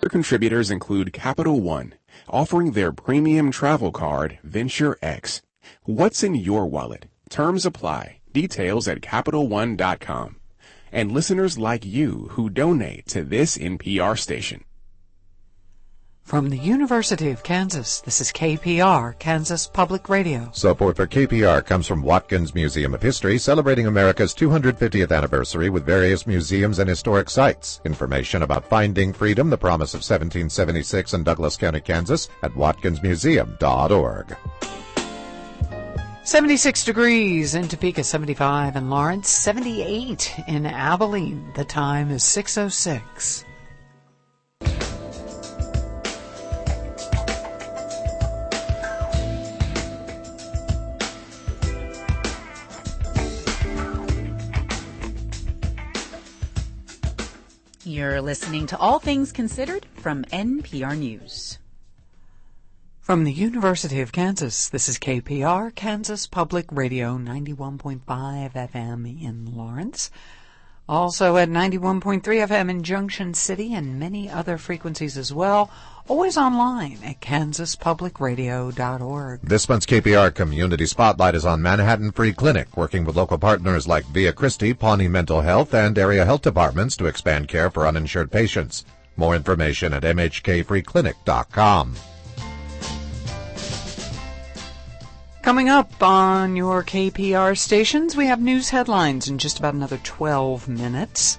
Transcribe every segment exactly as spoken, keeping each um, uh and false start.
Other contributors include Capital One, offering their premium travel card, Venture X. What's in your wallet? Terms apply. Details at Capital One dot com. And listeners like you who donate to this N P R station. From the University of Kansas, this is K P R, Kansas Public Radio. Support for K P R comes from Watkins Museum of History, celebrating America's two hundred fiftieth anniversary with various museums and historic sites. Information about Finding Freedom, the Promise of seventeen seventy-six in Douglas County, Kansas, at watkins museum dot org. seventy-six degrees in Topeka, seventy-five in Lawrence, seventy-eight in Abilene. The time is six oh six. You're listening to All Things Considered from N P R News. From the University of Kansas, this is K P R, Kansas Public Radio, ninety-one point five F M in Lawrence. Also at ninety-one point three F M in Junction City and many other frequencies as well. Always online at kansas public radio dot org. This month's K P R Community Spotlight is on Manhattan Free Clinic, working with local partners like Via Christi, Pawnee Mental Health, and area health departments to expand care for uninsured patients. More information at m h k free clinic dot com. Coming up on your K P R stations, we have news headlines in just about another twelve minutes.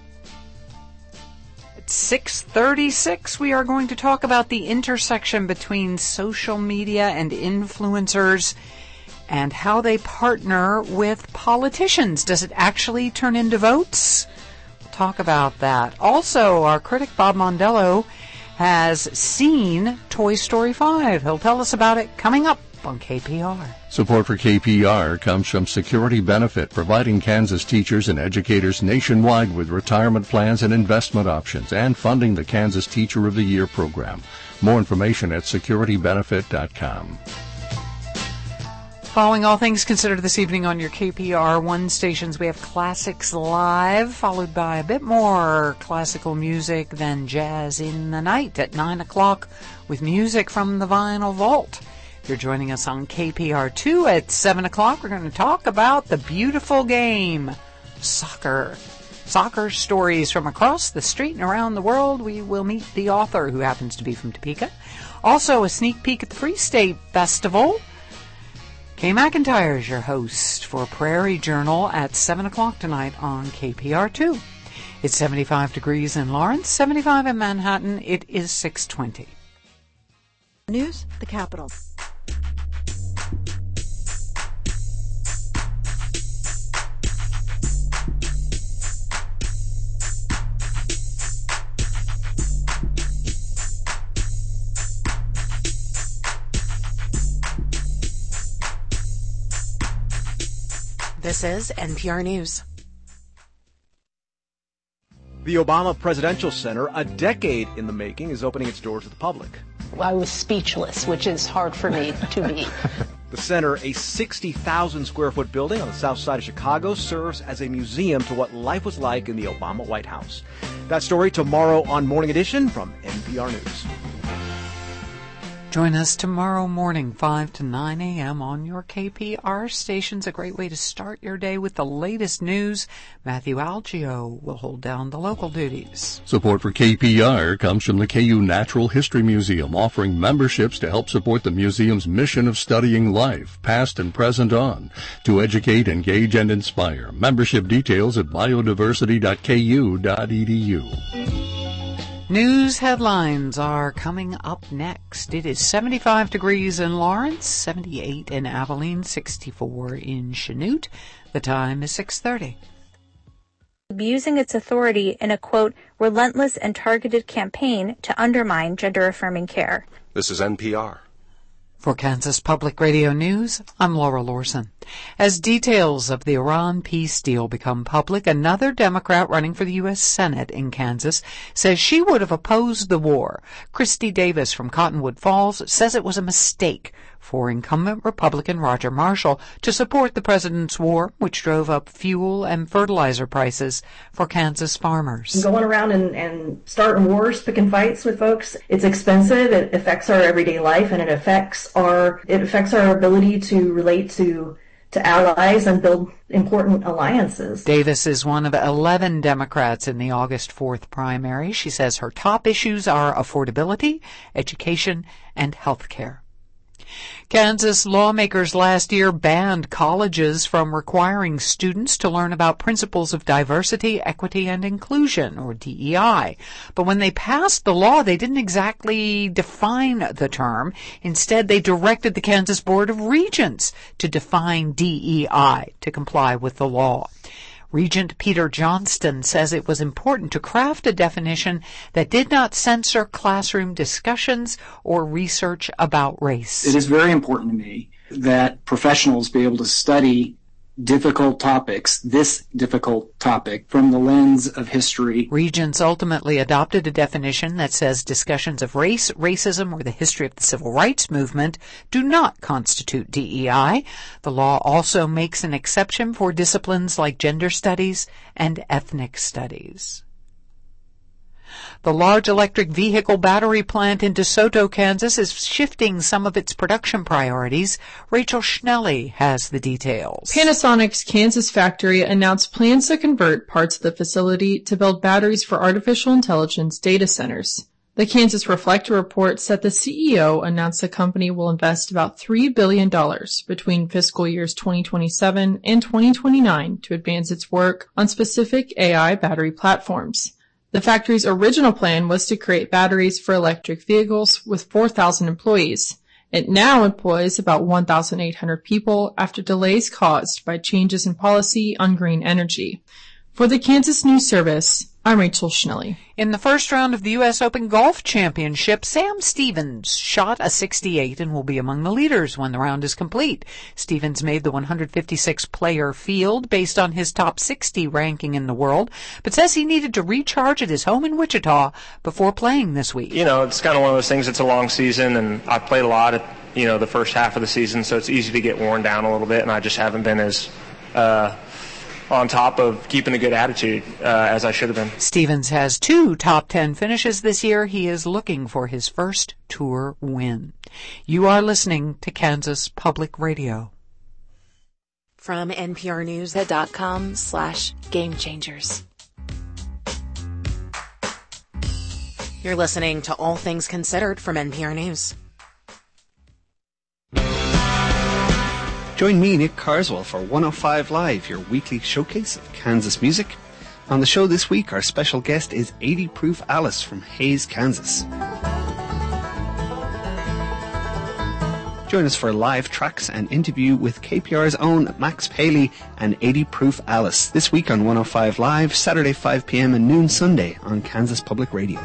At six thirty-six, we are going to talk about the intersection between social media and influencers and how they partner with politicians. Does it actually turn into votes? We'll talk about that. Also, our critic Bob Mondello has seen Toy Story five. He'll tell us about it coming up on K P R. Support for K P R comes from Security Benefit, providing Kansas teachers and educators nationwide with retirement plans and investment options, and funding the Kansas Teacher of the Year program. More information at security benefit dot com. Following All Things Considered this evening on your K P R one stations, we have Classics Live, followed by a bit more classical music than Jazz in the Night at nine o'clock with music from the Vinyl Vault. If you're joining us on K P R two at seven o'clock, we're going to talk about the beautiful game, soccer. Soccer stories from across the street and around the world. We will meet the author, who happens to be from Topeka. Also, a sneak peek at the Free State Festival. Kay McIntyre is your host for Prairie Journal at seven o'clock tonight on K P R two. It's seventy-five degrees in Lawrence, seventy-five in Manhattan. It is six twenty. News, the capital. This is N P R News. The Obama Presidential Center, a decade in the making, is opening its doors to the public. I was speechless, which is hard for me to be. The center, a sixty thousand square foot building on the south side of Chicago, serves as a museum to what life was like in the Obama White House. That story tomorrow on Morning Edition from N P R News. Join us tomorrow morning, five to nine a.m. on your K P R stations. A great way to start your day with the latest news. Matthew Algio will hold down the local duties. Support for K P R comes from the K U Natural History Museum, offering memberships to help support the museum's mission of studying life, past and present on, to educate, engage, and inspire. Membership details at biodiversity dot k u dot e d u. News headlines are coming up next. It is seventy-five degrees in Lawrence, seventy-eight in Abilene, sixty-four in Chanute. The time is six thirty. Abusing its authority in a, quote, relentless and targeted campaign to undermine gender-affirming care. This is N P R. For Kansas Public Radio News, I'm Laura Lorson. As details of the Iran peace deal become public, another Democrat running for the U S Senate in Kansas says she would have opposed the war. Christy Davis from Cottonwood Falls says it was a mistake for incumbent Republican Roger Marshall to support the president's war, which drove up fuel and fertilizer prices for Kansas farmers. Going around and, and starting wars, picking fights with folks, it's expensive, it affects our everyday life, and it affects our it affects our ability to relate to to allies and build important alliances. Davis is one of eleven Democrats in the August fourth primary. She says her top issues are affordability, education, and health care. Kansas lawmakers last year banned colleges from requiring students to learn about principles of diversity, equity, and inclusion, or D E I. But when they passed the law, they didn't exactly define the term. Instead, they directed the Kansas Board of Regents to define D E I to comply with the law. Regent Peter Johnston says it was important to craft a definition that did not censor classroom discussions or research about race. It is very important to me that professionals be able to study difficult topics, this difficult topic, from the lens of history. Regents ultimately adopted a definition that says discussions of race, racism, or the history of the civil rights movement do not constitute D E I. The law also makes an exception for disciplines like gender studies and ethnic studies. The large electric vehicle battery plant in DeSoto, Kansas, is shifting some of its production priorities. Rachel Schnelly has the details. Panasonic's Kansas factory announced plans to convert parts of the facility to build batteries for artificial intelligence data centers. The Kansas Reflector reports that the C E O announced the company will invest about three billion dollars between fiscal years twenty twenty-seven and twenty twenty-nine to advance its work on specific A I battery platforms. The factory's original plan was to create batteries for electric vehicles with four thousand employees. It now employs about one thousand eight hundred people after delays caused by changes in policy on green energy. For the Kansas News Service, I'm Rachel Schnelly. In the first round of the U S Open Golf Championship, Sam Stevens shot a sixty-eight and will be among the leaders when the round is complete. Stevens made the one hundred fifty-six player field based on his top sixty ranking in the world, but says he needed to recharge at his home in Wichita before playing this week. You know, it's kind of one of those things, it's a long season, and I've played a lot at, you know, the first half of the season, so it's easy to get worn down a little bit, and I just haven't been as uh on top of keeping a good attitude uh, as I should have been. Stevens has two top ten finishes this year. He is looking for his first tour win. You are listening to Kansas Public Radio. From N P R News dot com slash Game Changers. You're listening to All Things Considered from N P R News. Join me, Nick Carswell, for one oh five Live, your weekly showcase of Kansas music. On the show this week, our special guest is eighty Proof Alice from Hays, Kansas. Join us for live tracks and interview with K P R's own Max Paley and eighty Proof Alice this week on one oh five Live, Saturday five p.m. and noon Sunday on Kansas Public Radio.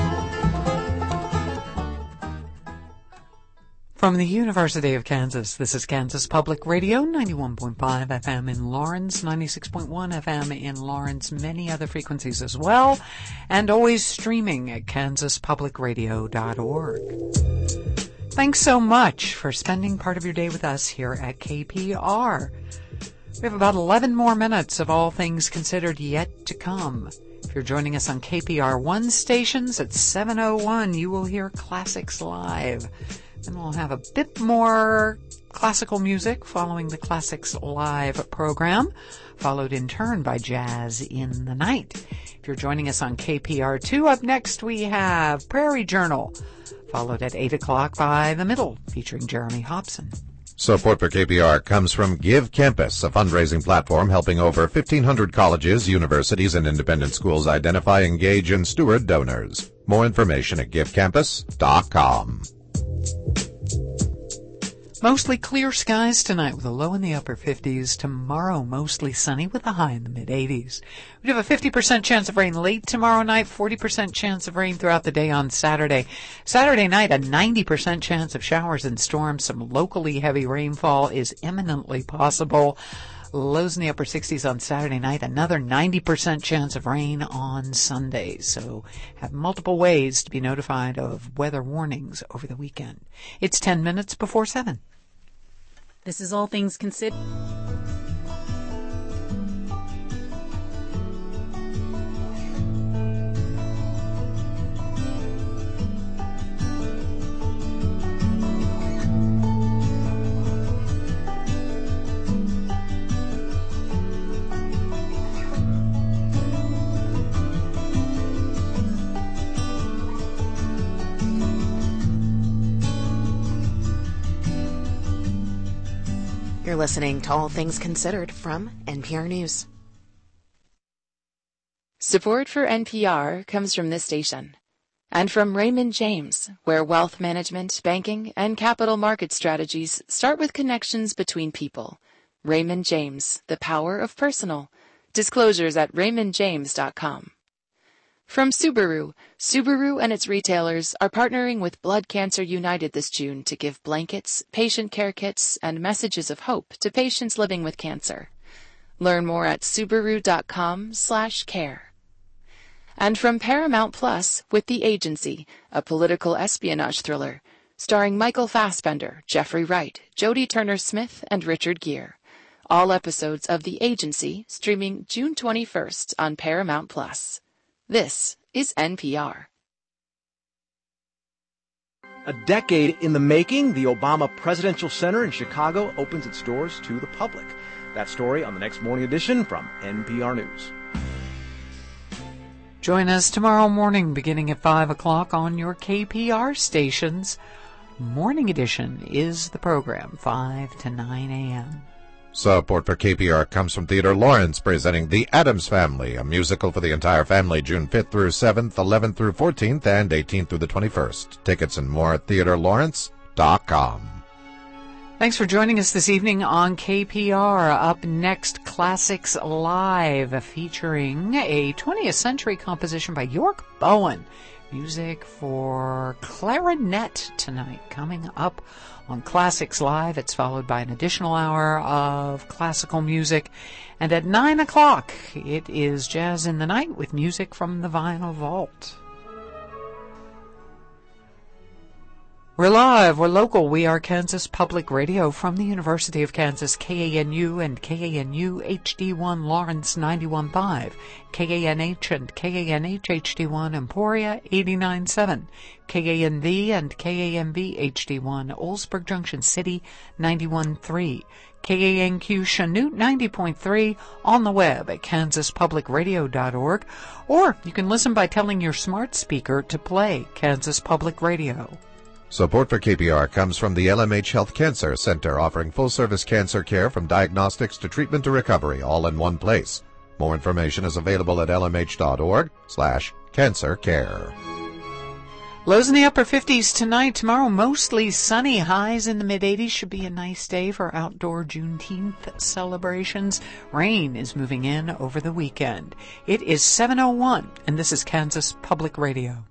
From the University of Kansas, this is Kansas Public Radio, ninety-one point five F M in Lawrence, ninety-six point one F M in Lawrence, many other frequencies as well, and always streaming at kansas public radio dot org. Thanks so much for spending part of your day with us here at K P R. We have about eleven more minutes of All Things Considered yet to come. If you're joining us on K P R one stations at seven oh one, you will hear Classics Live. And we'll have a bit more classical music following the Classics Live program, followed in turn by Jazz in the Night. If you're joining us on K P R two, up next we have Prairie Journal, followed at eight o'clock by The Middle, featuring Jeremy Hobson. Support for K P R comes from Give Campus, a fundraising platform helping over fifteen hundred colleges, universities, and independent schools identify, engage, and steward donors. More information at give campus dot com. Mostly clear skies tonight with a low in the upper fifties. Tomorrow, mostly sunny with a high in the mid-eighties. We have a fifty percent chance of rain late tomorrow night, forty percent chance of rain throughout the day on Saturday. Saturday night, a ninety percent chance of showers and storms. Some locally heavy rainfall is imminently possible. Lows in the upper sixties on Saturday night. Another ninety percent chance of rain on Sunday. So have multiple ways to be notified of weather warnings over the weekend. It's ten minutes before seven. This is All Things Considered. You're listening to All Things Considered from N P R News. Support for N P R comes from this station and from Raymond James, where wealth management, banking, and capital market strategies start with connections between people. Raymond James, the power of personal. Disclosures at raymond james dot com. From Subaru, Subaru and its retailers are partnering with Blood Cancer United this June to give blankets, patient care kits, and messages of hope to patients living with cancer. Learn more at subaru dot com slash care. And from Paramount Plus with The Agency, a political espionage thriller, starring Michael Fassbender, Jeffrey Wright, Jodie Turner-Smith, and Richard Gere. All episodes of The Agency streaming June twenty-first on Paramount Plus. This is N P R. A decade in the making, the Obama Presidential Center in Chicago opens its doors to the public. That story on the next morning edition from N P R News. Join us tomorrow morning beginning at five o'clock on your K P R stations. Morning edition is the program, five to nine a.m. Support for K P R comes from Theodore Lawrence, presenting The Addams Family, a musical for the entire family, June fifth through seventh, eleventh through fourteenth, and eighteenth through the twenty-first. Tickets and more at theodore lawrence dot com. Thanks for joining us this evening on K P R. Up next, Classics Live, featuring a twentieth century composition by York Bowen. Music for clarinet tonight, coming up on Classics Live. It's followed by an additional hour of classical music. And at nine o'clock, it is Jazz in the Night with music from the Vinyl Vault. We're live, we're local, we are Kansas Public Radio from the University of Kansas, K A N U and K A N U H D one Lawrence ninety-one point five, K A N H and K A N H H D one Emporia eighty-nine point seven, K A N V and K A N V H D one Oldsburg Junction City ninety-one point three, K A N Q Chanute ninety point three, on the web at kansas public radio dot org, or you can listen by telling your smart speaker to play Kansas Public Radio. Support for K P R comes from the L M H Health Cancer Center, offering full-service cancer care from diagnostics to treatment to recovery, all in one place. More information is available at l m h dot org slash cancer care. Lows in the upper fifties tonight. Tomorrow, mostly sunny. Highs in the mid-eighties. Should be a nice day for outdoor Juneteenth celebrations. Rain is moving in over the weekend. It is seven oh one, and this is Kansas Public Radio.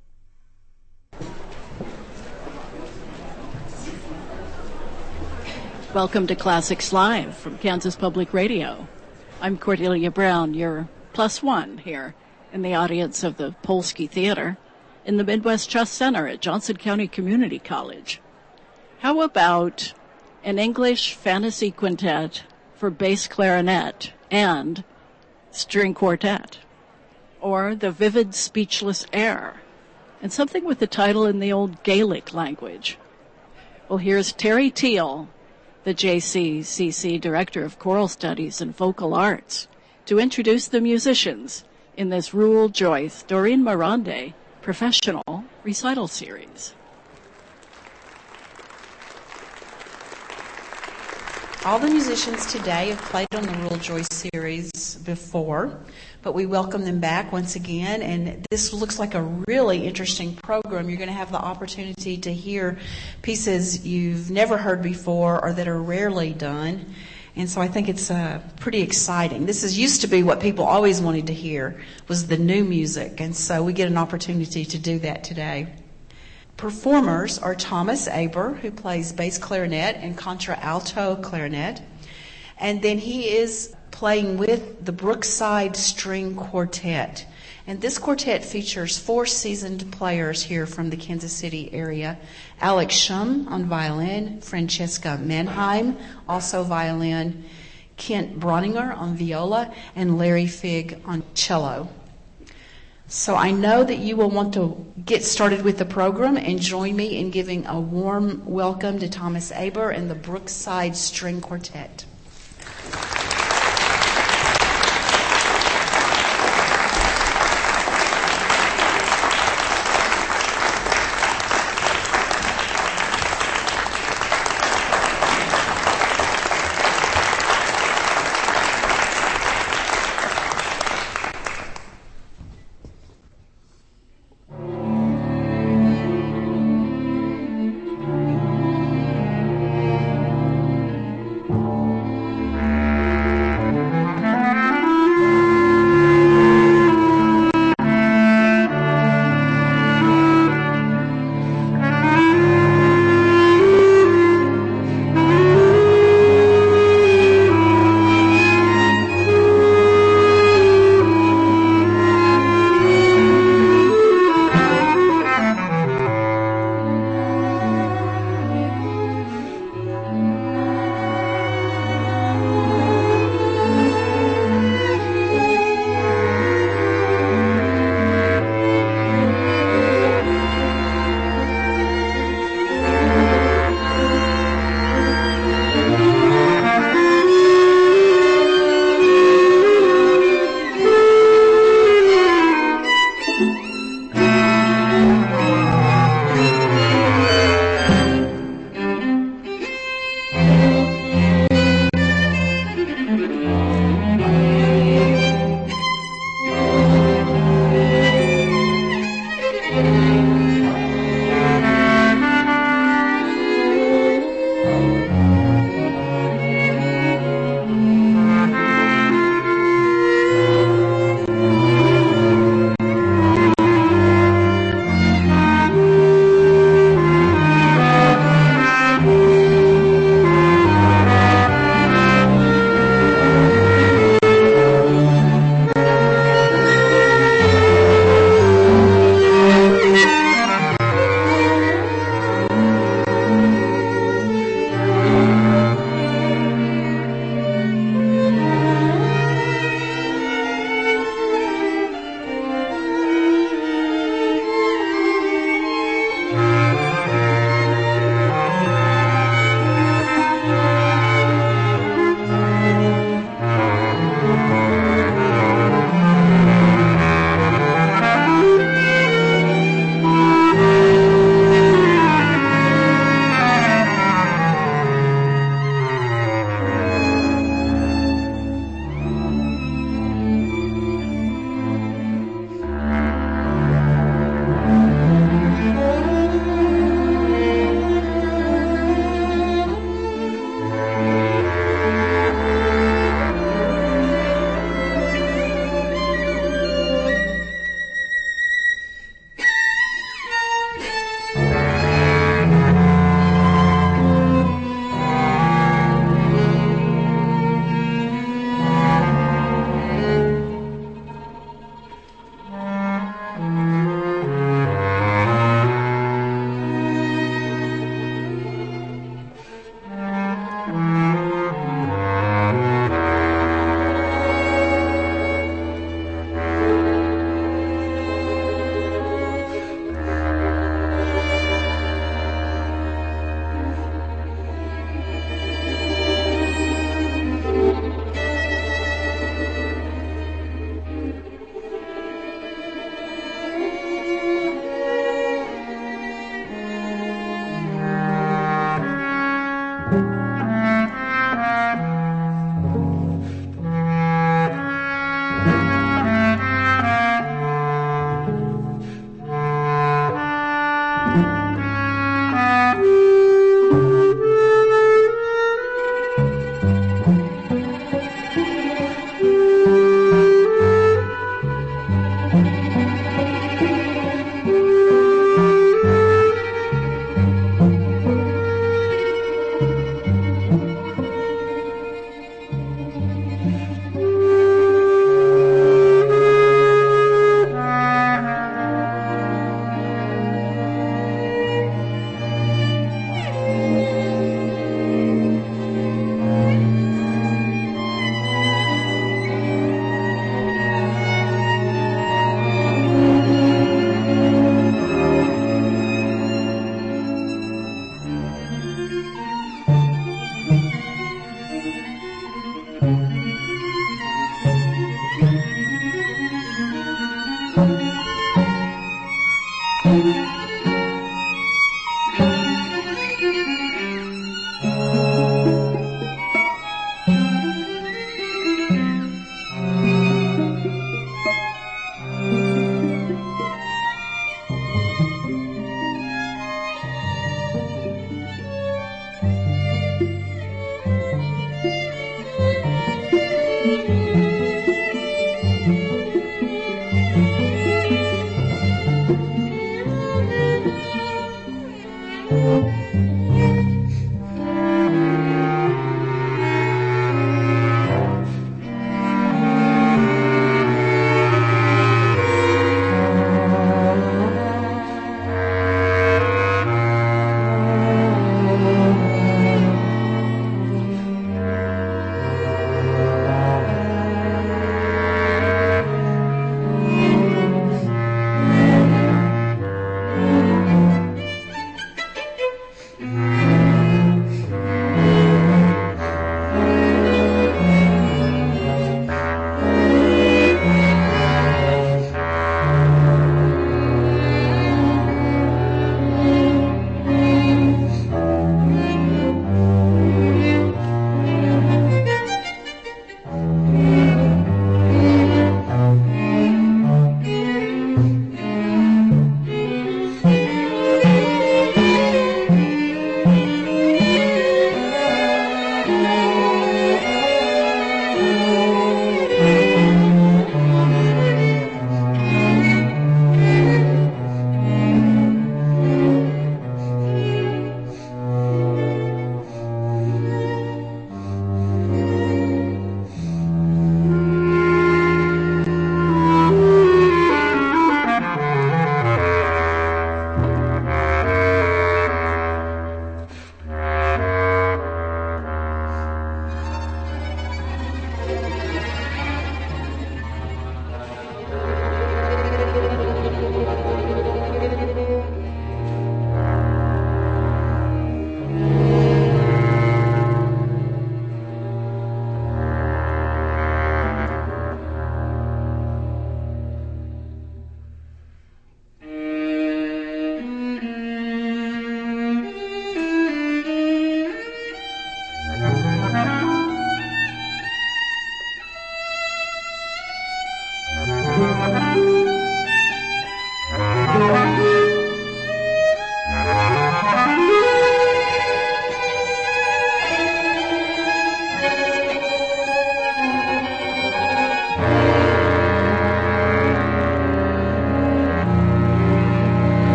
Welcome to Classics Live from Kansas Public Radio. I'm Cordelia Brown, your plus one here in the audience of the Polsky Theater in the Midwest Trust Center at Johnson County Community College. How about an English fantasy quintet for bass clarinet and string quartet? Or the vivid speechless air, and something with the title in the old Gaelic language? Well, here's Terry Teal, the J C C C Director of Choral Studies and Vocal Arts, to introduce the musicians in this Rule Joyce Doreen Mirande professional recital series. All the musicians today have played on the Rural Joy series before, but we welcome them back once again, and this looks like a really interesting program. You're going to have the opportunity to hear pieces you've never heard before or that are rarely done, and so I think it's uh, pretty exciting. This is used to be what people always wanted to hear, was the new music, and so we get an opportunity to do that today. Performers are Thomas Aber, who plays bass clarinet and contralto clarinet. And then he is playing with the Brookside String Quartet. And this quartet features four seasoned players here from the Kansas City area. Alex Shum on violin, Francesca Mannheim, also violin, Kent Bronninger on viola, and Larry Figg on cello. So I know that you will want to get started with the program and join me in giving a warm welcome to Thomas Aber and the Brookside String Quartet.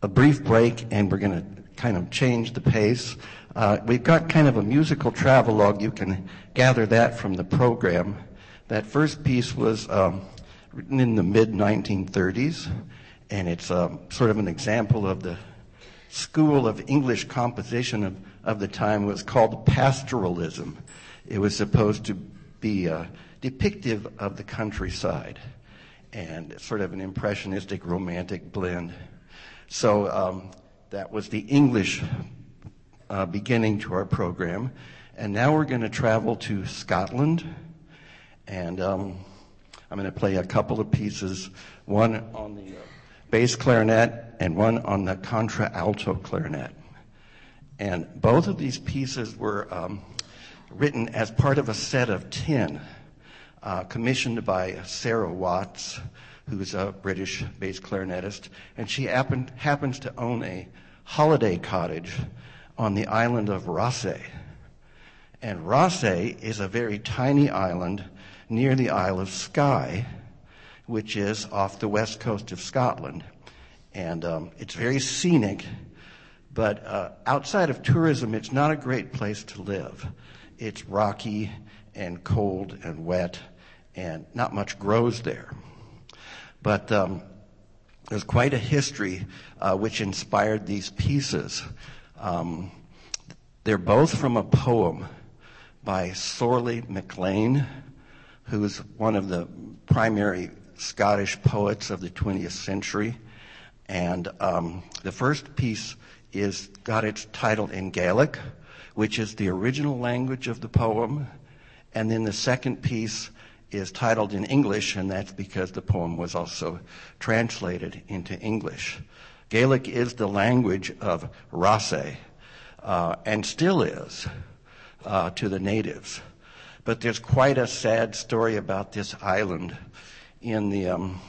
a brief break, and we're going to kind of change the pace. Uh, we've got kind of a musical travelogue. You can gather that from the program. That first piece was um, written in the mid nineteen thirties, and it's um, sort of an example of the school of English composition of, of the time. It was called pastoralism. It was supposed to be uh, depictive of the countryside and sort of an impressionistic romantic blend. So um, that was the English uh, beginning to our program. And now we're going to travel to Scotland, and um, I'm going to play a couple of pieces, one on the uh, bass clarinet and one on the contra-alto clarinet. And both of these pieces were um, written as part of a set of ten, uh, commissioned by Sarah Watts, who's a British bass clarinetist, and she happen, happens to own a holiday cottage on the island of Rothesay. And Rothesay is a very tiny island near the Isle of Skye, which is off the west coast of Scotland. And um, it's very scenic, but uh, outside of tourism, it's not a great place to live. It's rocky and cold and wet, and not much grows there. But um, there's quite a history uh, which inspired these pieces. Um, they're both from a poem by Sorley MacLean, who is one of the primary Scottish poets of the twentieth century. And um, the first piece is got its title in Gaelic, which is the original language of the poem. And then the second piece is titled in English, and that's because the poem was also translated into English. Gaelic is the language of Rothesay, uh, and still is uh, to the natives. But there's quite a sad story about this island. In the um,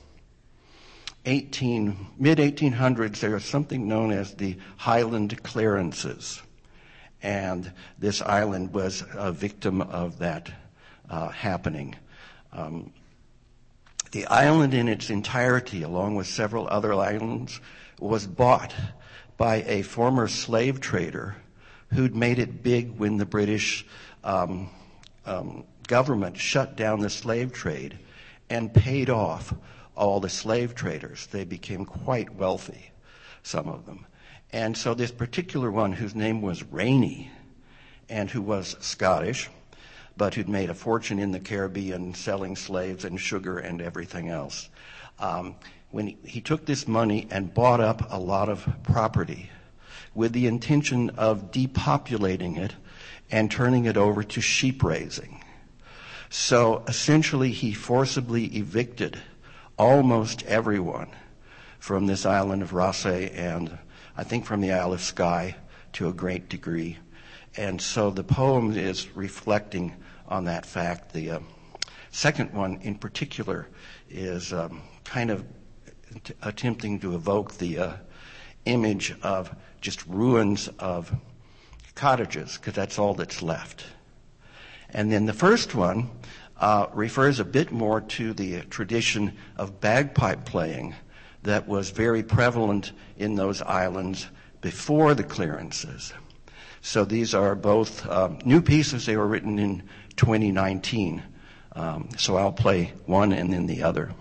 eighteen, mid eighteen hundreds, there was something known as the Highland Clearances. And this island was a victim of that uh, happening. Um, the island in its entirety, along with several other islands, was bought by a former slave trader who'd made it big when the British um, um, government shut down the slave trade and paid off all the slave traders. They became quite wealthy, some of them. And so this particular one, whose name was Rainey, and who was Scottish, but who'd made a fortune in the Caribbean selling slaves and sugar and everything else, um, when he, he took this money and bought up a lot of property with the intention of depopulating it and turning it over to sheep raising. So essentially he forcibly evicted almost everyone from this island of Rothesay, and I think from the Isle of Skye to a great degree. And so the poem is reflecting on that fact. The uh, second one in particular is um, kind of t- attempting to evoke the uh, image of just ruins of cottages, because that's all that's left. And then the first one uh, refers a bit more to the tradition of bagpipe playing that was very prevalent in those islands before the clearances. So these are both uh, new pieces. They were written in twenty nineteen. Um, so I'll play one and then the other.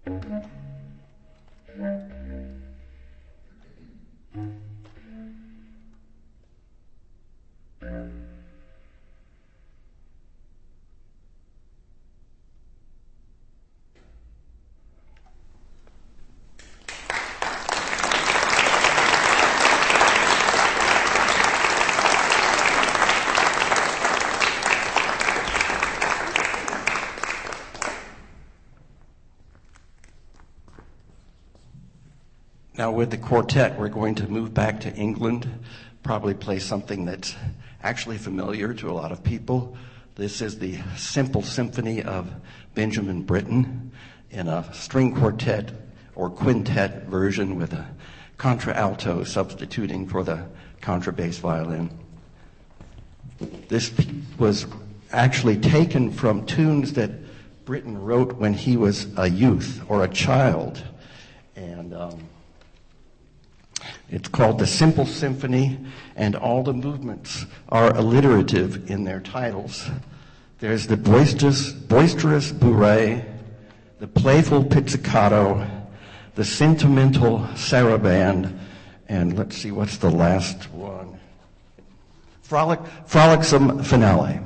Now with the quartet, we're going to move back to England, probably play something that's actually familiar to a lot of people. This is the Simple Symphony of Benjamin Britten in a string quartet or quintet version with a contralto substituting for the contrabass violin. This was actually taken from tunes that Britten wrote when he was a youth or a child. And um, it's called the Simple Symphony, and all the movements are alliterative in their titles. There's the boisterous, boisterous bourrée, the playful pizzicato, the sentimental saraband, and let's see, what's the last one? Frolic, frolicsome finale.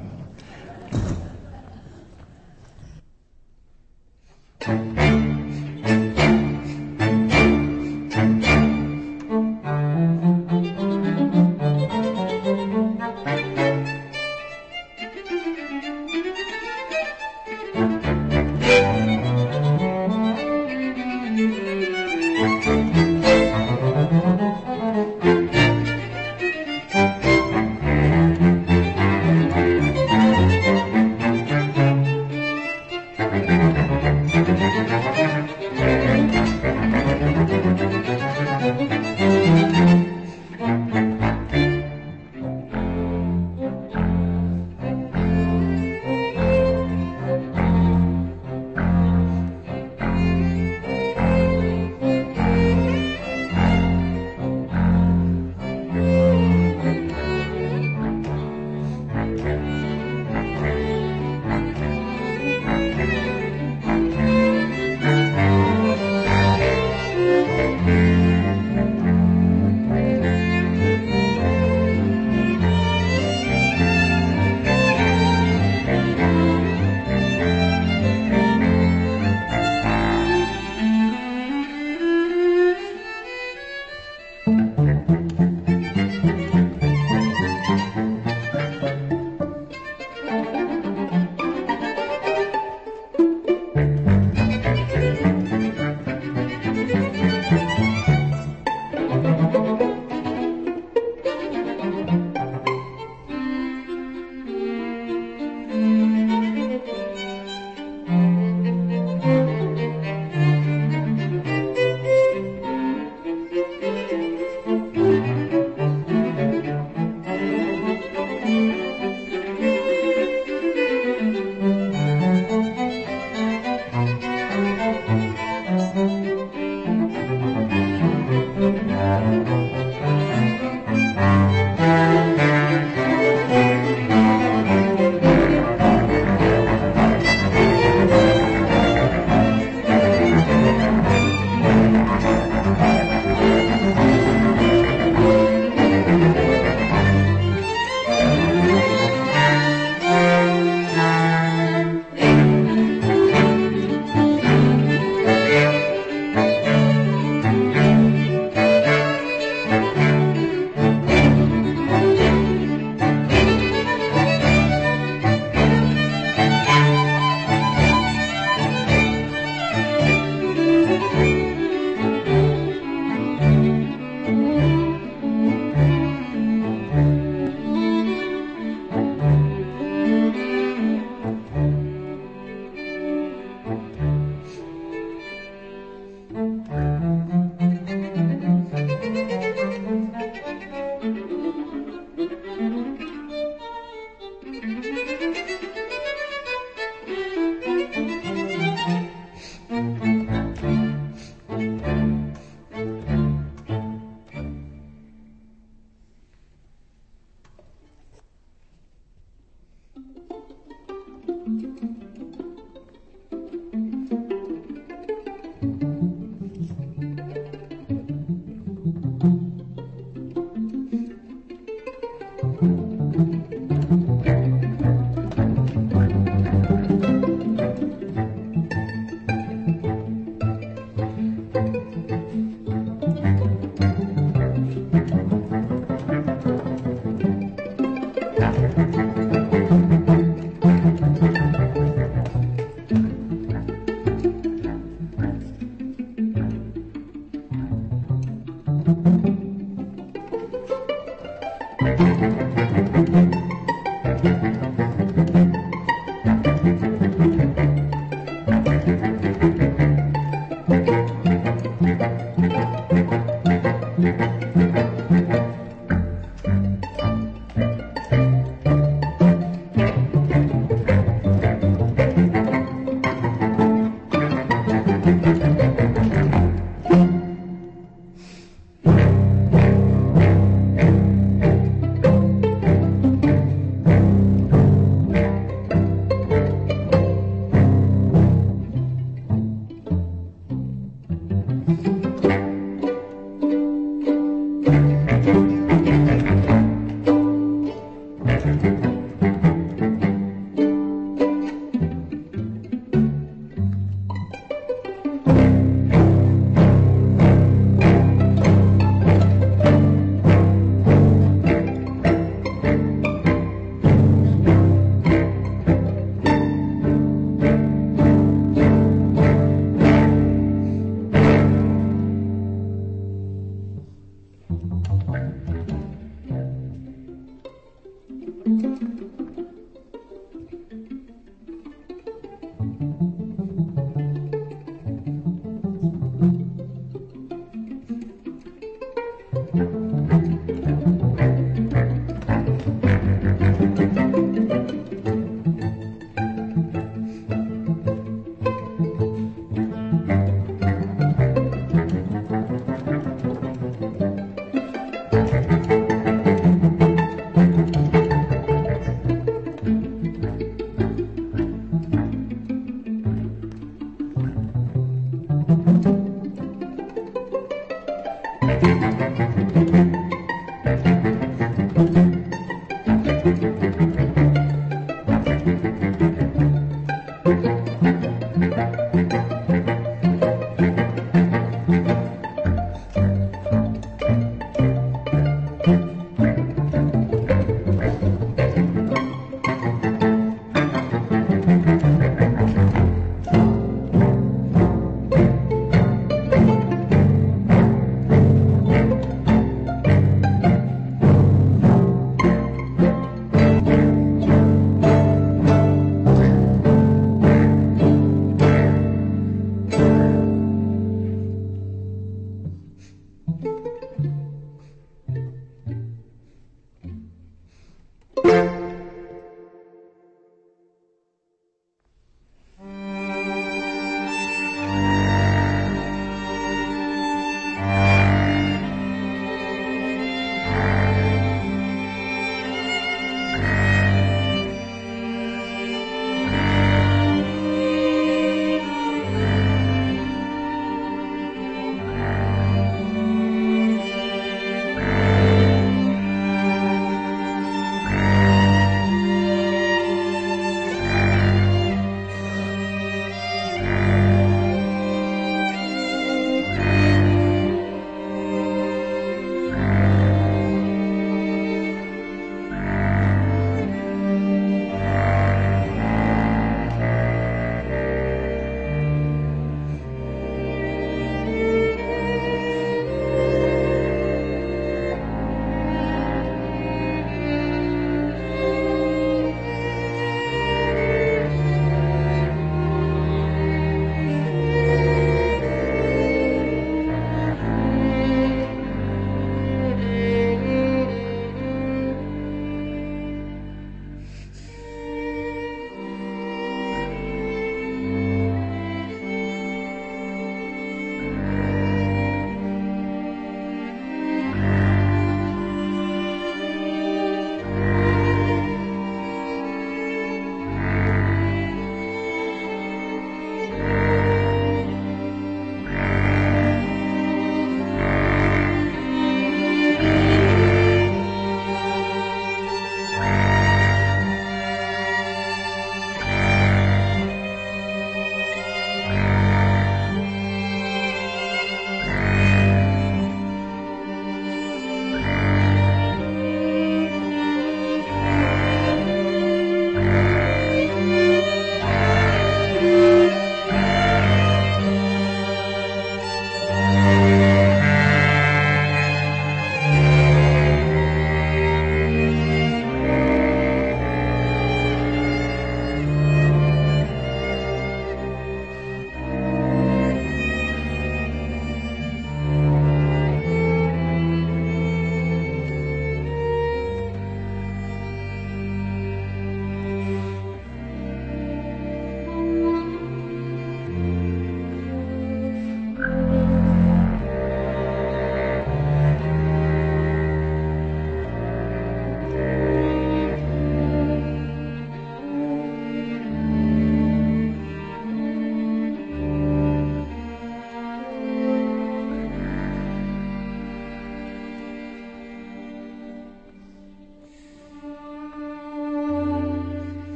Thank you.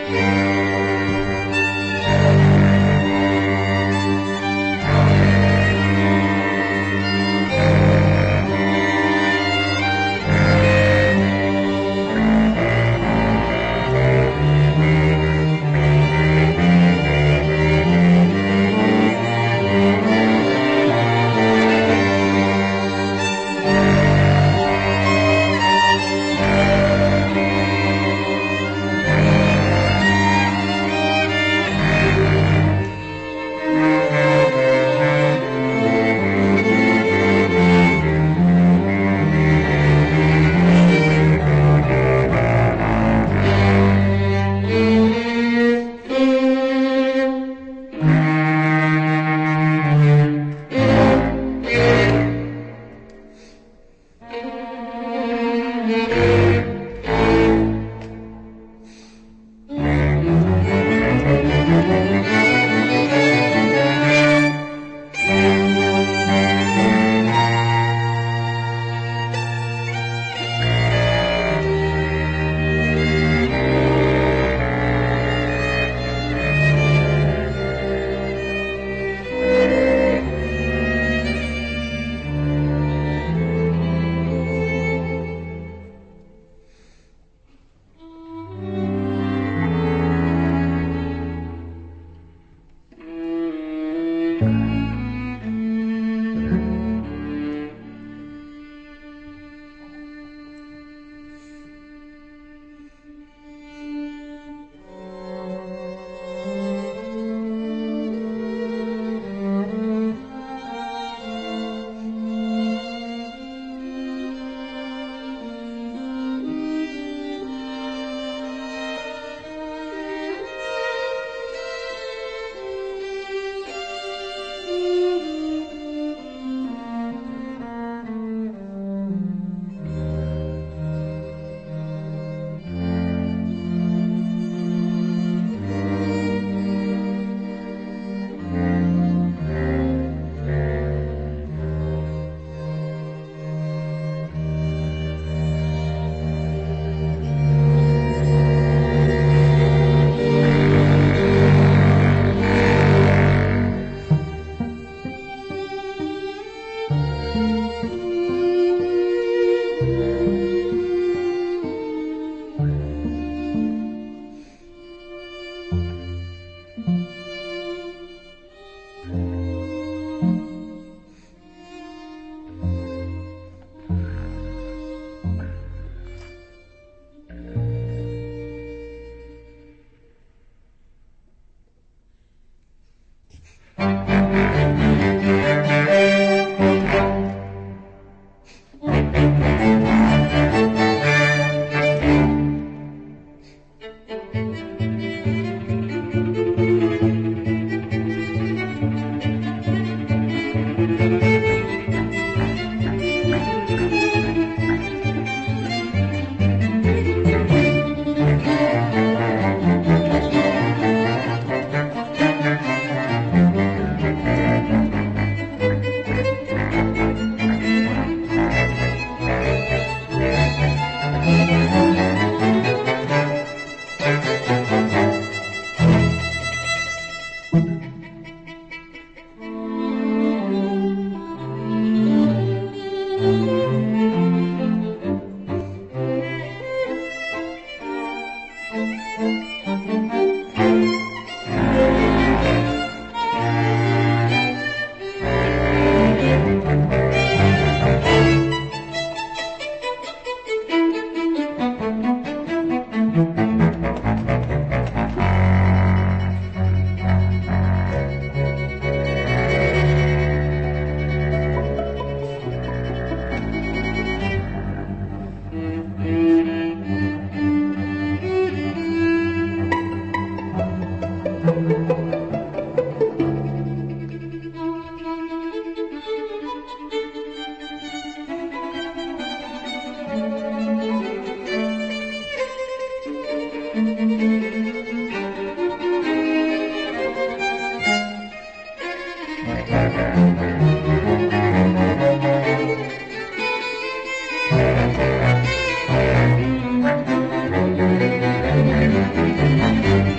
Thank you.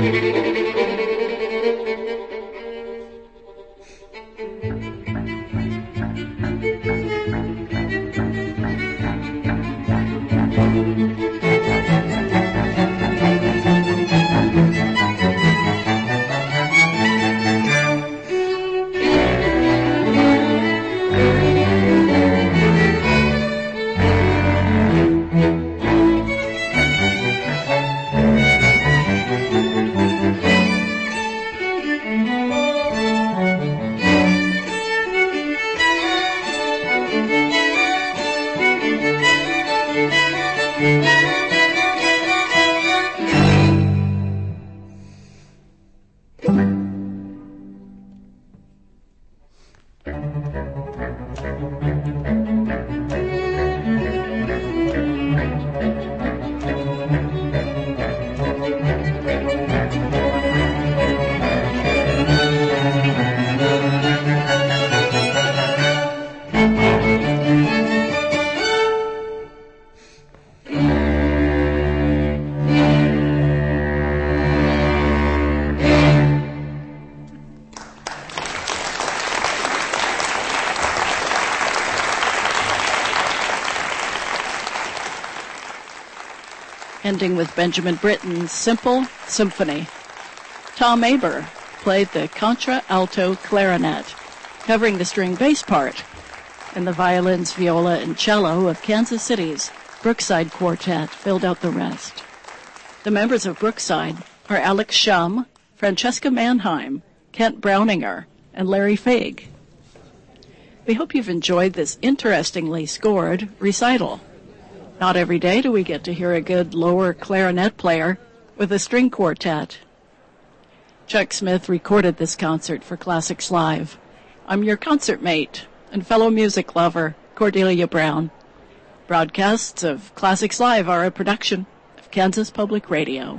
Ending with Benjamin Britten's Simple Symphony. Tom Aber played the contra-alto clarinet, covering the string bass part, and the violins, viola, and cello of Kansas City's Brookside Quartet filled out the rest. The members of Brookside are Alex Shum, Francesca Mannheim, Kent Browninger, and Larry Faig. We hope you've enjoyed this interestingly scored recital. Not every day do we get to hear a good lower clarinet player with a string quartet. Chuck Smith recorded this concert for Classics Live. I'm your concert mate and fellow music lover, Cordelia Brown. Broadcasts of Classics Live are a production of Kansas Public Radio.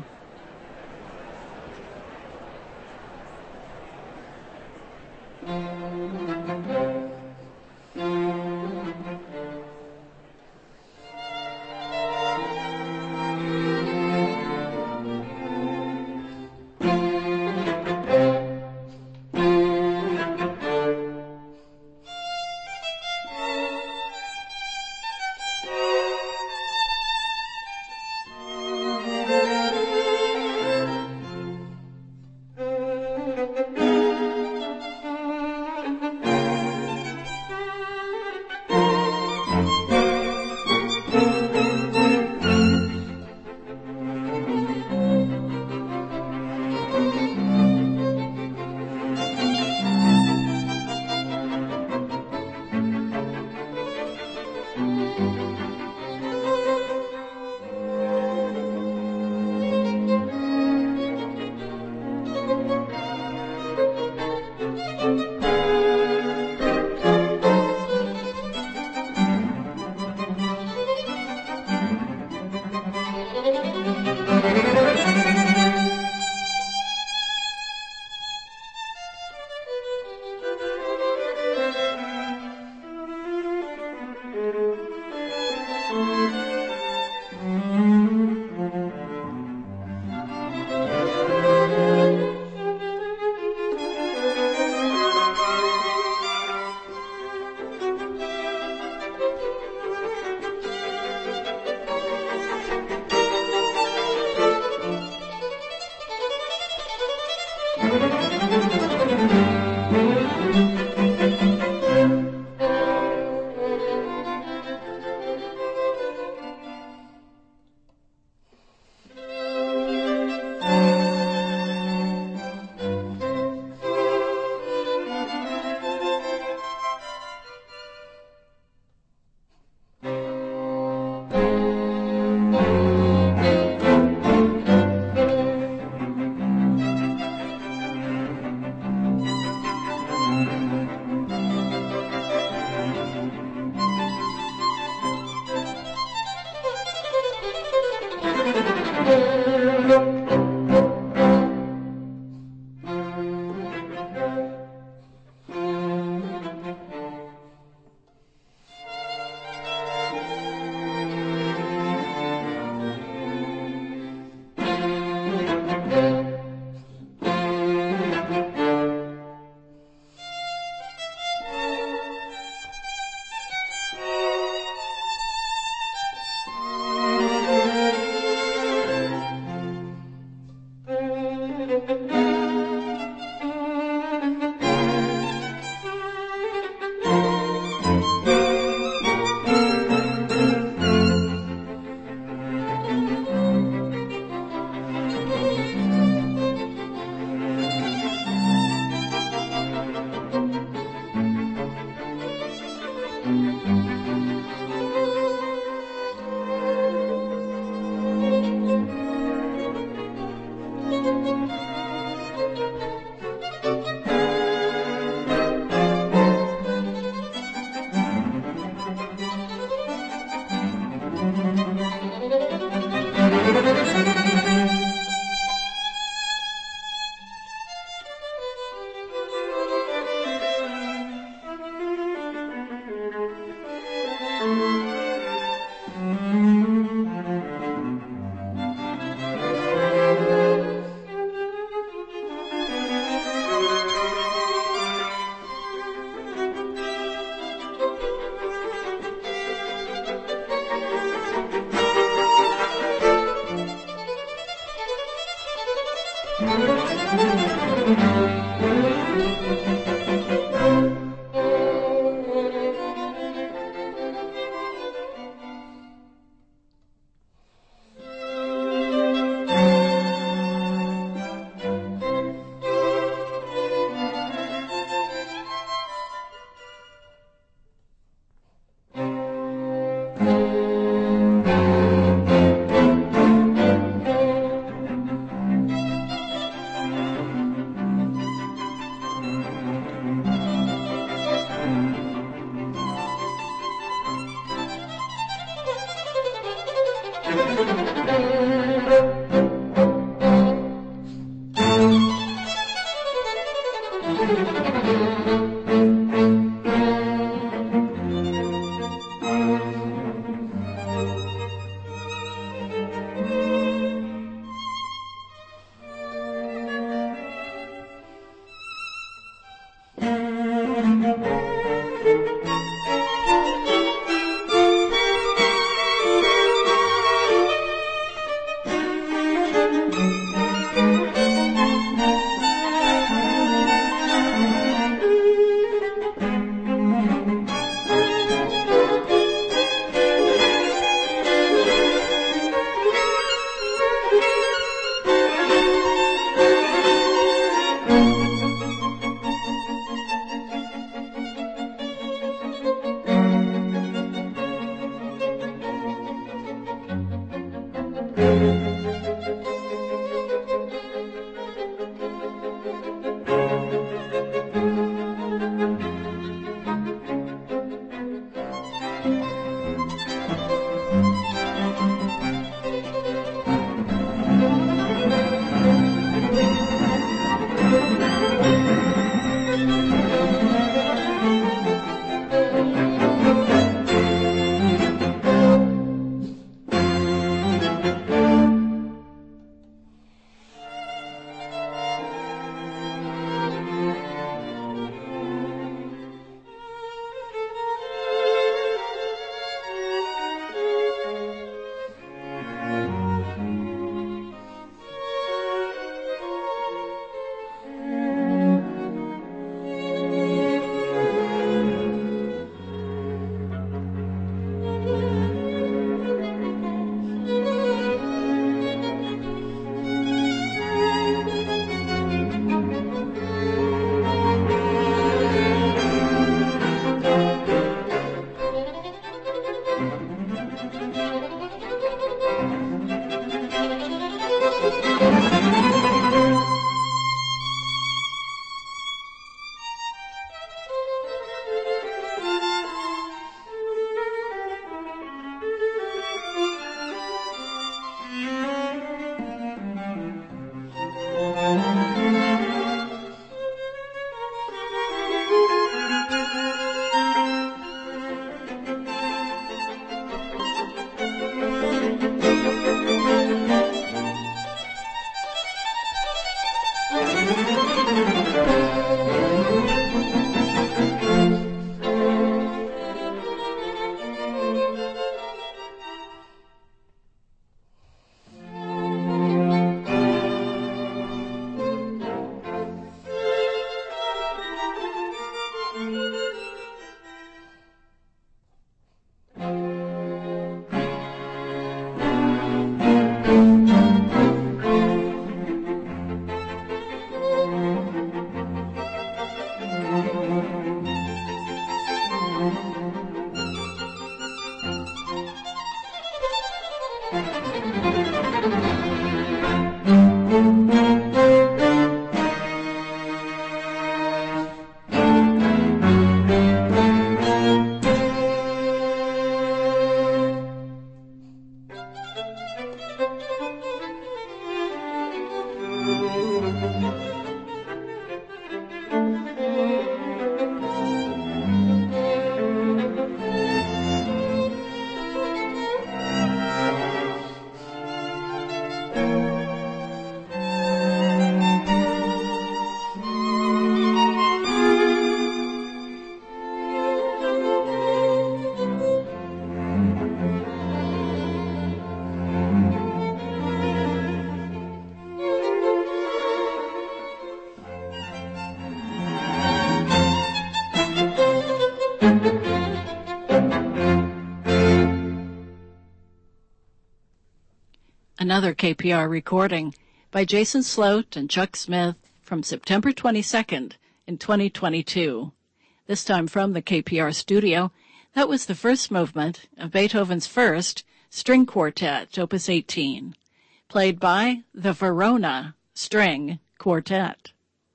Another K P R recording by Jason Sloat and Chuck Smith from September twenty-second in twenty twenty-two. This time from the K P R studio. That was the first movement of Beethoven's first string quartet, Opus eighteen, played by the Verona String Quartet.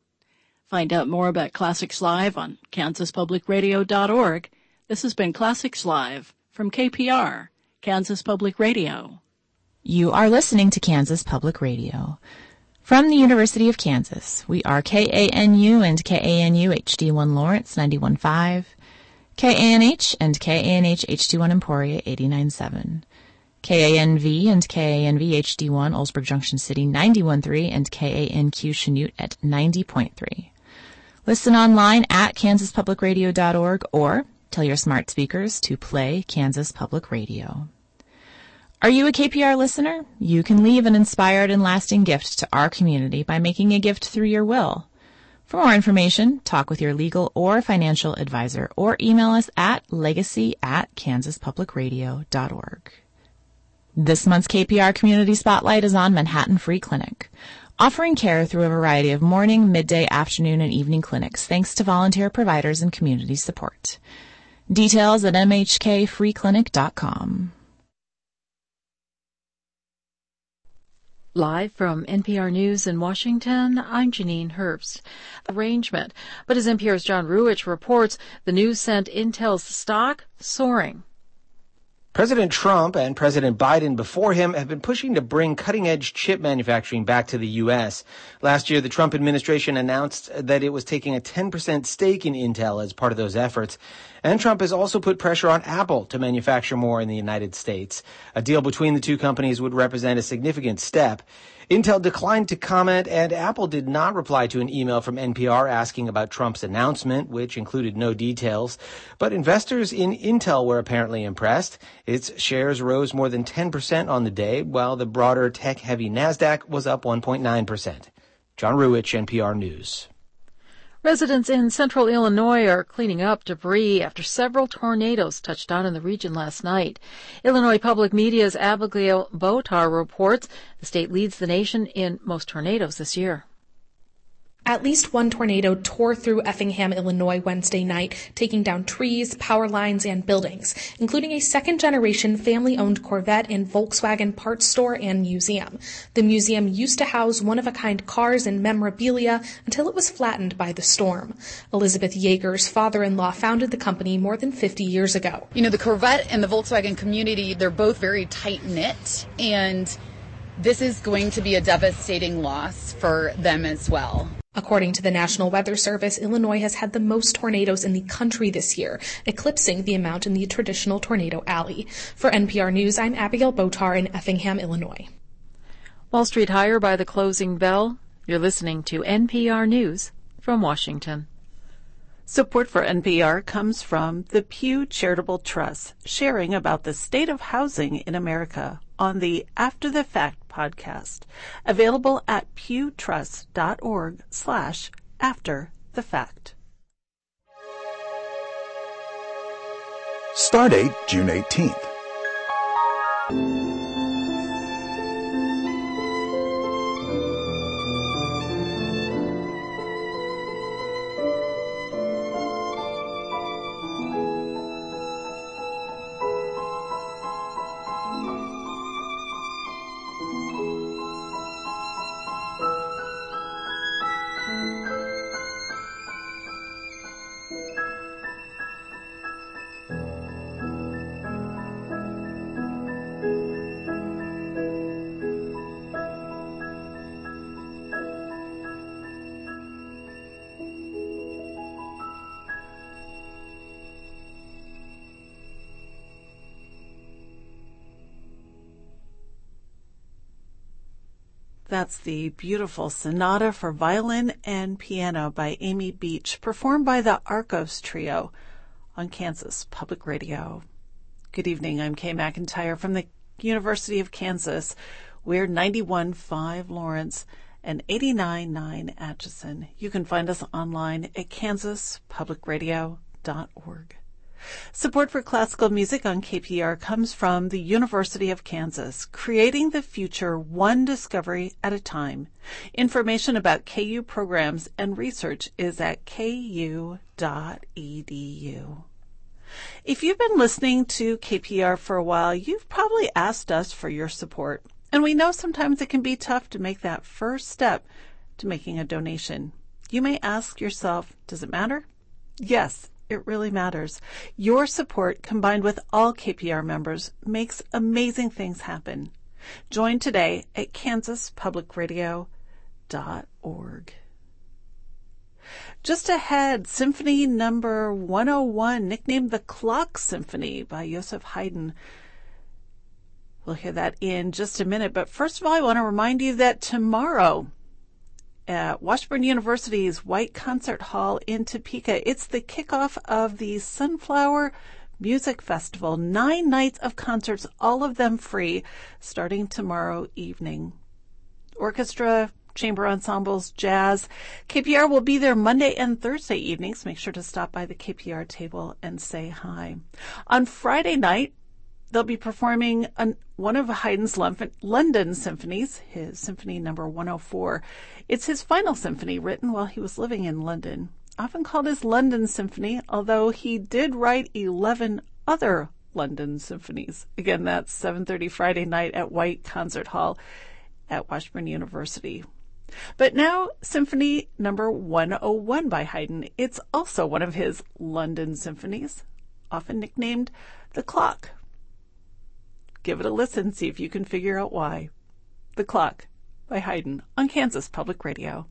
Find out more about Classics Live on kansas public radio dot org. This has been Classics Live from K P R, Kansas Public Radio. You are listening to Kansas Public Radio. From the University of Kansas, we are K A N U and K A N U H D one Lawrence ninety-one point five, K A N H and K A N H H D one Emporia eighty-nine point seven, K A N V and K A N V H D one Oldsburg Junction City ninety-one point three, and K A N Q Chanute at ninety point three. Listen online at kansas public radio dot org or tell your smart speakers to play Kansas Public Radio. Are you a K P R listener? You can leave an inspired and lasting gift to our community by making a gift through your will. For more information, talk with your legal or financial advisor or email us at legacy at kansas public radio dot org. This month's K P R Community Spotlight is on Manhattan Free Clinic, offering care through a variety of morning, midday, afternoon, and evening clinics thanks to volunteer providers and community support. Details at m h k free clinic dot com. Live from N P R News in Washington, I'm Janine Herbst. Arrangement. But as N P R's John Ruwitch reports, the news sent Intel's stock soaring. President Trump and President Biden before him have been pushing to bring cutting-edge chip manufacturing back to the U S. Last year, the Trump administration announced that it was taking a ten percent stake in Intel as part of those efforts. And Trump has also put pressure on Apple to manufacture more in the United States. A deal between the two companies would represent a significant step. Intel declined to comment, and Apple did not reply to an email from N P R asking about Trump's announcement, which included no details. But investors in Intel were apparently impressed. Its shares rose more than ten percent on the day, while the broader tech-heavy NASDAQ was up one point nine percent. John Ruwitch, N P R News. Residents in central Illinois are cleaning up debris after several tornadoes touched down in the region last night. Illinois Public Media's Abigail Botar reports the state leads the nation in most tornadoes this year. At least one tornado tore through Effingham, Illinois Wednesday night, taking down trees, power lines, and buildings, including a second-generation family-owned Corvette and Volkswagen parts store and museum. The museum used to house one-of-a-kind cars and memorabilia until it was flattened by the storm. Elizabeth Yeager's father-in-law founded the company more than fifty years ago. You know, the Corvette and the Volkswagen community, they're both very tight-knit, and this is going to be a devastating loss for them as well. According to the National Weather Service, Illinois has had the most tornadoes in the country this year, eclipsing the amount in the traditional tornado alley. For N P R News, I'm Abigail Botar in Effingham, Illinois. Wall Street higher by the closing bell. You're listening to N P R News from Washington. Support for N P R comes from the Pew Charitable Trust, sharing about the state of housing in America on the After the Fact podcast, available at pewtrust.org slash after the fact. Stardate June eighteenth. That's the beautiful Sonata for Violin and Piano by Amy Beach, performed by the Arcos Trio on Kansas Public Radio. Good evening, I'm Kay McIntyre from the University of Kansas. We're ninety-one point five Lawrence and eighty-nine point nine Atchison. You can find us online at kansas public radio dot org. Support for classical music on K P R comes from the University of Kansas, creating the future one discovery at a time. Information about K U programs and research is at k u dot e d u. If you've been listening to K P R for a while, you've probably asked us for your support. And we know sometimes it can be tough to make that first step to making a donation. You may ask yourself, does it matter? Yes. It really matters. Your support, combined with all K P R members, makes amazing things happen. Join today at kansas public radio dot org. Just ahead, Symphony number one oh one, nicknamed the Clock Symphony by Joseph Haydn. We'll hear that in just a minute, but first of all, I want to remind you that tomorrow, at Washburn University's White Concert Hall in Topeka, it's the kickoff of the Sunflower Music Festival. Nine nights of concerts, all of them free, starting tomorrow evening. Orchestra, chamber ensembles, jazz. K P R will be there Monday and Thursday evenings. Make sure to stop by the K P R table and say hi. On Friday night, they'll be performing an, one of Haydn's London symphonies, his Symphony number one oh four. It's his final symphony written while he was living in London, often called his London Symphony, although he did write eleven other London symphonies. Again, that's seven thirty Friday night at White Concert Hall at Washburn University. But now, Symphony number one oh one by Haydn. It's also one of his London symphonies, often nicknamed The Clock. Give it a listen, see if you can figure out why. The Clock by Haydn on Kansas Public Radio.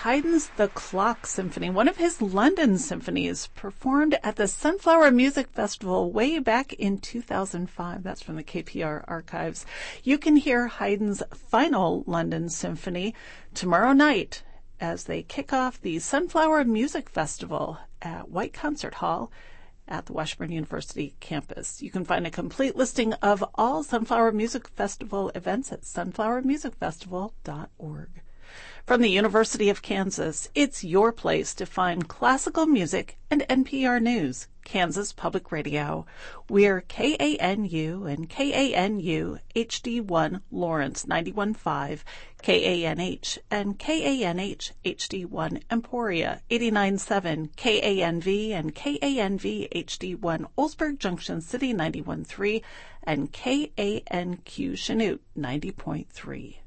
Haydn's The Clock Symphony, one of his London symphonies, performed at the Sunflower Music Festival way back in two thousand five. That's from the K P R archives. You can hear Haydn's final London symphony tomorrow night as they kick off the Sunflower Music Festival at White Concert Hall at the Washburn University campus. You can find a complete listing of all Sunflower Music Festival events at sunflower music festival dot org. From the University of Kansas, it's your place to find classical music and N P R News, Kansas Public Radio. We're K A N U and K A N U H D one Lawrence ninety-one point five, K A N H and K A N H H D one Emporia eighty-nine point seven, K A N V and K A N V H D one Oldsburg Junction City ninety-one point three, and K A N Q Chanute ninety point three.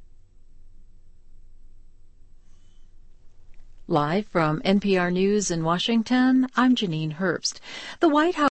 Live from N P R News in Washington, I'm Janine Herbst. The White House